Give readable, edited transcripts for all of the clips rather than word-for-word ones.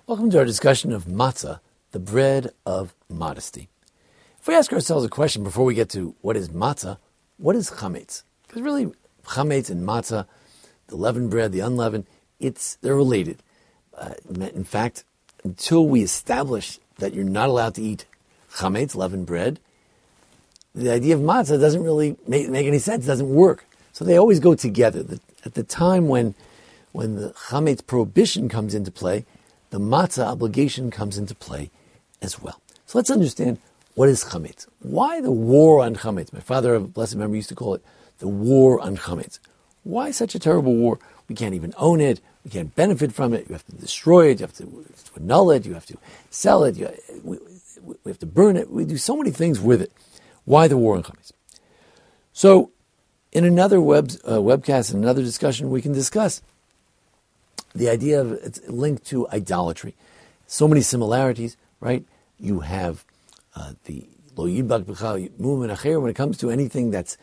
Welcome to our discussion of matzah, the bread of modesty. If we ask ourselves a question before we get to what is matzah, what is chametz? Because really, chametz and matzah, the leavened bread, the unleavened, they're related. In fact, until we establish that you're not allowed to eat chametz, leavened bread, the idea of matzah doesn't really make any sense, it doesn't work. So they always go together. At the time when the chametz prohibition comes into play, the matzah obligation comes into play as well. So let's understand what is chametz. Why the war on chametz? My father of blessed memory used to call it the war on chametz. Why such a terrible war? We can't even own it. We can't benefit from it. You have to destroy it. You have to annul it. You have to sell it. We have to burn it. We do so many things with it. Why the war on chametz? So in another webcast, in another discussion, we can discuss the idea of it's linked to idolatry. So many similarities, right? You have the lo yidbak b'cha mu'min acher. When it comes to anything that's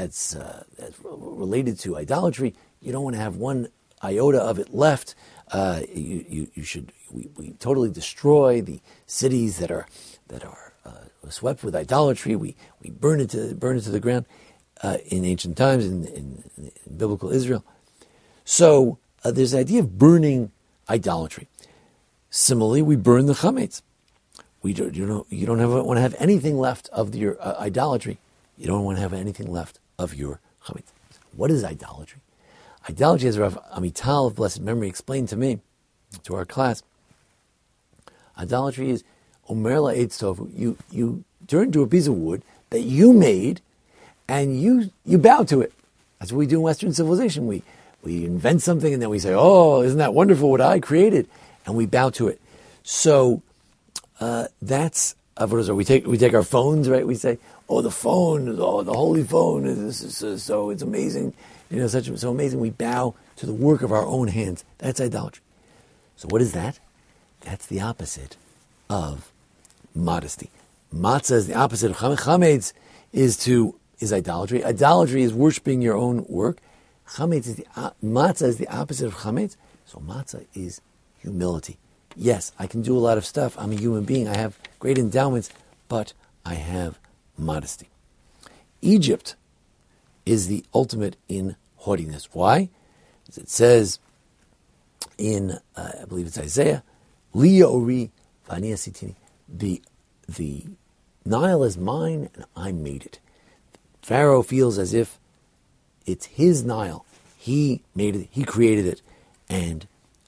related to idolatry, you don't want to have one iota of it left. We totally destroy the cities that are swept with idolatry. We burn it to the ground in ancient times in biblical Israel. So there's the idea of burning idolatry. Similarly, we burn the chametz. You don't want to have anything left of your idolatry. You don't want to have anything left of your chametz. What is idolatry? Idolatry, as Rav Amital of blessed memory explained to me, to our class, idolatry is omer la'etz tovu. You turn to a piece of wood that you made, and you bow to it. That's what we do in Western civilization. We invent something and then we say, "Oh, isn't that wonderful what I created?" And we bow to it. So that's avodah. We take our phones, right? We say, "Oh, the phone, the holy phone is so it's amazing, so amazing." We bow to the work of our own hands. That's idolatry. So what is that? That's the opposite of modesty. Matzah is the opposite of chametz. Chametz is idolatry. Idolatry is worshiping your own work. Matzah is the opposite of chametz. So matzah is humility. Yes, I can do a lot of stuff. I'm a human being. I have great endowments, but I have modesty. Egypt is the ultimate in haughtiness. Why? As it says in, I believe it's Isaiah, Liya ori v'ani asitini. The Nile is mine and I made it. Pharaoh feels as if it's his Nile. He made it. He created it. And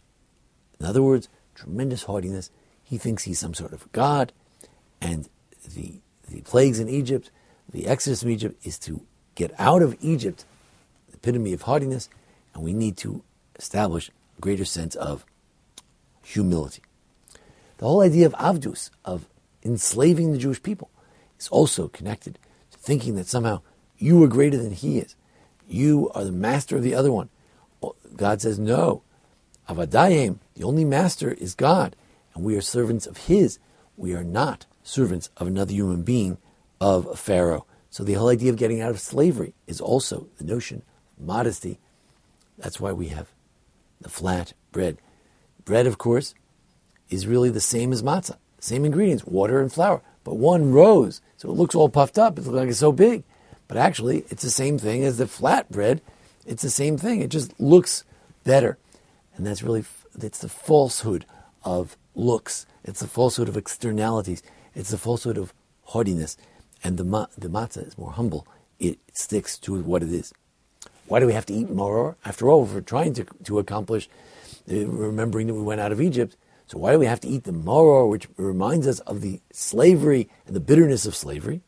in other words, tremendous haughtiness. He thinks he's some sort of god. And the plagues in Egypt, the exodus from Egypt, is to get out of Egypt, the epitome of haughtiness, and we need to establish a greater sense of humility. The whole idea of avdus, of enslaving the Jewish people, is also connected to thinking that somehow you are greater than he is. You are the master of the other one. God says, no. Avadayim, the only master is God, and we are servants of his. We are not servants of another human being, of a pharaoh. So the whole idea of getting out of slavery is also the notion of modesty. That's why we have the flat bread. Bread, of course, is really the same as matzah. Same ingredients, water and flour. But one rose, so it looks all puffed up. It looks like it's so big. But actually, it's the same thing as the flat bread. It's the same thing. It just looks better. And that's really, it's the falsehood of looks. It's the falsehood of externalities. It's the falsehood of haughtiness. And the matzah is more humble. It sticks to what it is. Why do we have to eat maror? After all, we're trying to accomplish remembering that we went out of Egypt. So why do we have to eat the maror, which reminds us of the slavery and the bitterness of slavery?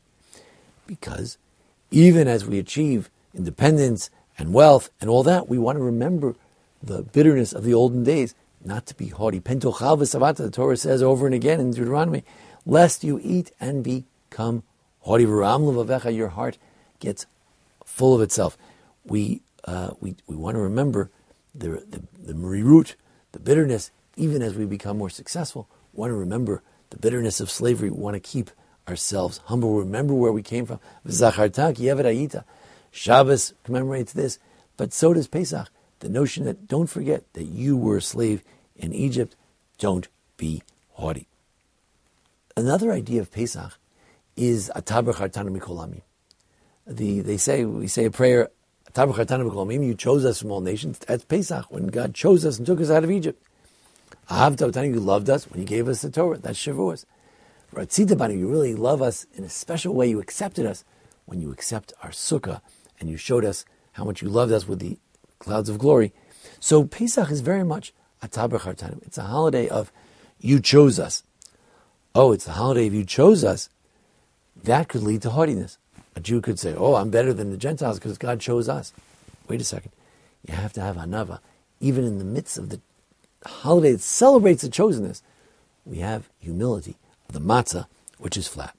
Because even as we achieve independence and wealth and all that, we want to remember the bitterness of the olden days, not to be haughty. Pentochal v'savata, the Torah says over and again in Deuteronomy, lest you eat and become haughty. V'ram levavecha, your heart gets full of itself. We want to remember the merirut, the bitterness, even as we become more successful. We want to remember the bitterness of slavery. We want to keep ourselves humble. Remember where we came from. V'zacharta ki eved hayita. Shabbos commemorates this, but so does Pesach. The notion that don't forget that you were a slave in Egypt. Don't be haughty. Another idea of Pesach is Ataber Chartanu Mikol Amim. We say a prayer, Ataber Chartanu Mikol Amim, you chose us from all nations. That's Pesach, when God chose us and took us out of Egypt. Ahavta Otanu, you loved us when you gave us the Torah. That's Shavuos. Ratzita Banu, you really love us in a special way. You accepted us when you accept our sukkah, and you showed us how much you loved us with the clouds of glory. So Pesach is very much Ataber Chartanu. It's a holiday of you chose us. Oh, it's the holiday of you chose us. That could lead to haughtiness. A Jew could say, oh, I'm better than the Gentiles because God chose us. Wait a second. You have to have anava. Even in the midst of the holiday that celebrates the chosenness, we have humility of the matzah, which is flat.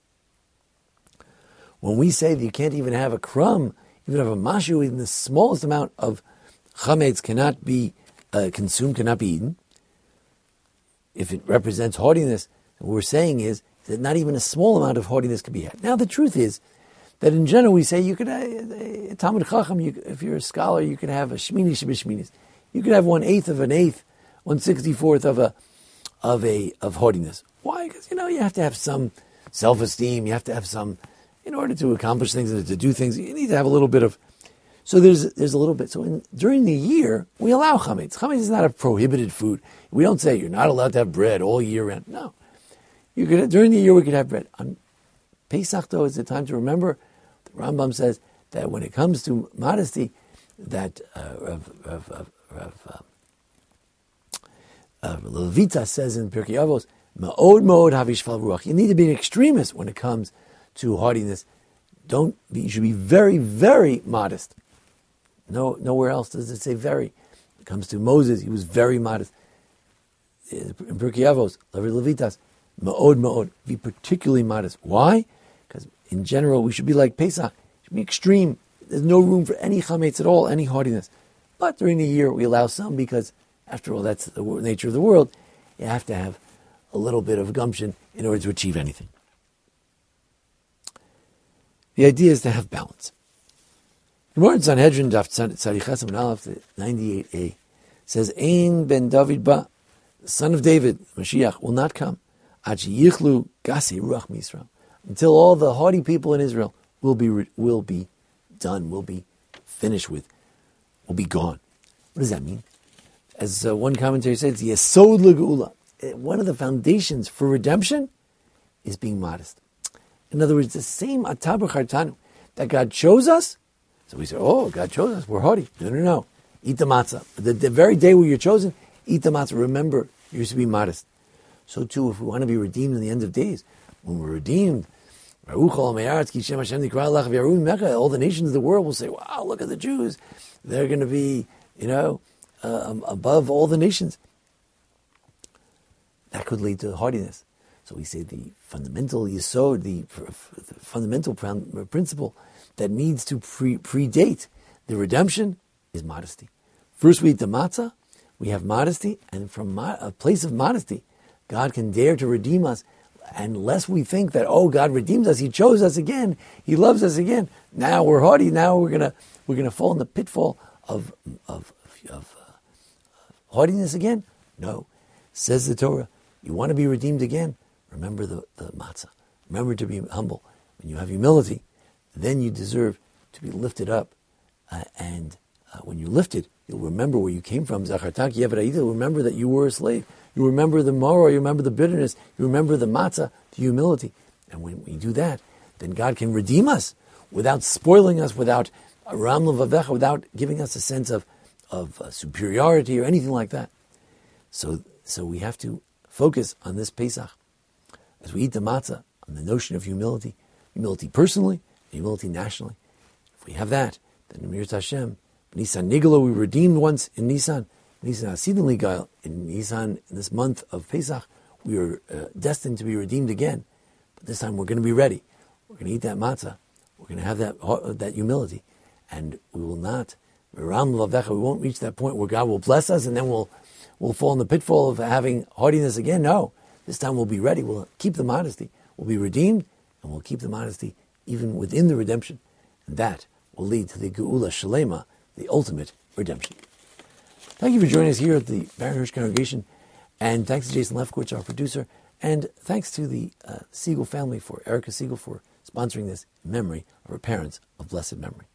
When we say that you can't even have a crumb, even have a mashu, even the smallest amount of chametz cannot be consumed, cannot be eaten, if it represents haughtiness, what we're saying is that not even a small amount of haughtiness can be had. Now, the truth is that in general we say you could, Talmud Chacham, if you're a scholar, you could have a shmini shebishminis. You could have 1/8 of an eighth, 1/64 of haughtiness. Why? Because you have to have some self-esteem. You have to have some, in order to accomplish things and to do things. You need to have a little bit of. So there's a little bit. So during the year we allow chametz. Chametz is not a prohibited food. We don't say you're not allowed to have bread all year round. No. During the year we could have bread. On Pesach, though, is the time to remember. The Rambam says that when it comes to modesty, that Levita says in Pirkei Avos, "Ma'od ma'od havishval ruach." You need to be an extremist when it comes to haughtiness. You should be very, very modest. Nowhere else does it say very. When it comes to Moses, he was very modest. In Pirkei Avos, Levitas, ma'od ma'od, be particularly modest. Why? Because in general, we should be like Pesach. We should be extreme. There's no room for any chametz at all, any haughtiness. But during the year, we allow some because, after all, that's the nature of the world. You have to have a little bit of gumption in order to achieve anything. The idea is to have balance. Gemara in Sanhedrin, Daf Tzadichas Amud Aleph 98a, says, Ein ben David ba, the son of David, Mashiach, will not come, ad sheyichlu gasi ruach misrael, until all the haughty people in Israel will be done, will be finished with, will be gone. What does that mean? As one commentary says, Yesod l'geula. One of the foundations for redemption is being modest. In other words, the same Ataber Chartanu that God chose us. So we say, oh, God chose us, we're haughty. No. Eat the matzah. The very day where you're chosen, eat the matzah. Remember, you're to be modest. So too, if we want to be redeemed in the end of days, when we're redeemed, all the nations of the world will say, wow, look at the Jews. They're going to be, above all the nations. That could lead to haughtiness. So we say the fundamental yesod, the fundamental principle that needs to predate the redemption is modesty. First we eat the matzah, we have modesty, and from a place of modesty, God can dare to redeem us. Unless we think that, God redeems us, He chose us again, He loves us again. Now we're haughty. Now we're gonna fall in the pitfall of haughtiness again. No, says the Torah. You want to be redeemed again? Remember the matzah. Remember to be humble. When you have humility, then you deserve to be lifted up. And when you're lifted, you'll remember where you came from. Zachartak Yevra'ita, remember that you were a slave. You remember the maror, you remember the bitterness, you remember the matzah, the humility. And when we do that, then God can redeem us without spoiling us, without ram levavecha, without giving us a sense of superiority or anything like that. So we have to focus on this Pesach as we eat the matzah, on the notion of humility personally, humility nationally. If we have that, then Mir Hashem, Nisan Nigalo, we redeemed once in Nisan. Nisan Hasidim Ligail, in Nisan, in this month of Pesach, we are destined to be redeemed again. But this time we're going to be ready. We're going to eat that matzah. We're going to have that humility. And we will not, we won't reach that point where God will bless us and then we'll fall in the pitfall of having haughtiness again. No, this time we'll be ready. We'll keep the modesty. We'll be redeemed and we'll keep the modesty even within the redemption. And that will lead to the Geula Shalema, the ultimate redemption. Thank you for joining us here at the Baron Hirsch Congregation And thanks to Jason Lefkowitz, our producer. And thanks to the Siegel family, for Erica Siegel, for sponsoring this in memory of her parents of blessed memory.